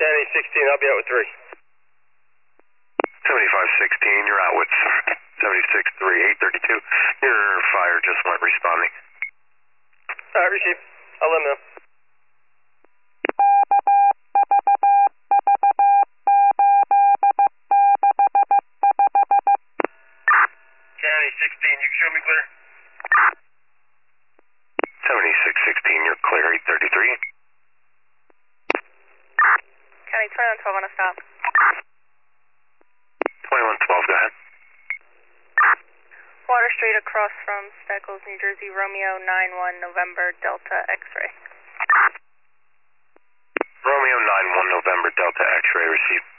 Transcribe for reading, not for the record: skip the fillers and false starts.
County 16, I'll be out with 3. 7516, you're out with 76-3, 832. Your fire just went responding. Alright, receive. I'll let him know. County 16, you can show me clear? 7616, you're clear, 833. County 2112 on a stop. 2112, go ahead. Water Street across from Steckles, New Jersey, Romeo 91 November Delta X-ray. Romeo 91 November Delta X-ray received.